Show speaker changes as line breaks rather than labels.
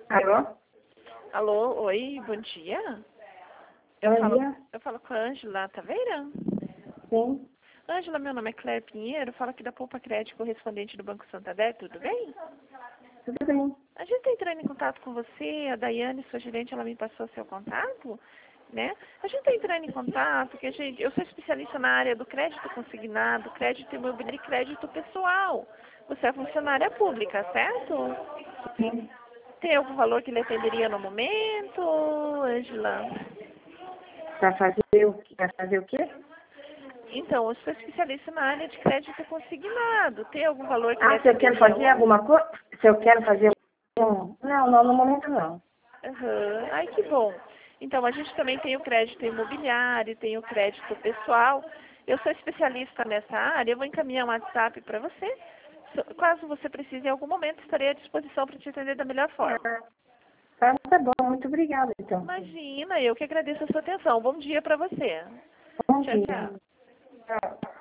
Alô?
Alô, oi, bom dia.
Bom dia.
Eu falo com a Ângela Taveira.
Sim.
Ângela, meu nome é Claire Pinheiro, falo aqui da Poupa Crédito, correspondente do Banco Santander, tudo bem?
Tudo bem.
A gente está entrando em contato com você, a Daiane, sua gerente, ela me passou seu contato, né? A gente está entrando em contato, que eu sou especialista na área do crédito consignado, crédito imobiliário e crédito pessoal. Você é funcionária pública, certo?
Sim.
Tem algum valor que lhe atenderia no momento, Ângela?
Para fazer o quê?
Então, eu sou especialista na área de crédito consignado. Tem algum valor que lhe
Se eu quero
atenderia
fazer
hoje?
alguma coisa? Se eu quero fazer Não, no momento não.
Aham. Ai, que bom. Então, a gente também tem o crédito imobiliário, tem o crédito pessoal. Eu sou especialista nessa área, eu vou encaminhar um WhatsApp para você. Caso você precise em algum momento, estarei à disposição para te atender da melhor forma.
Tá bom, muito obrigada, então.
Imagina, eu que agradeço a sua atenção. Bom dia para você.
Bom
Tchau,
dia.
tchau.
Tchau.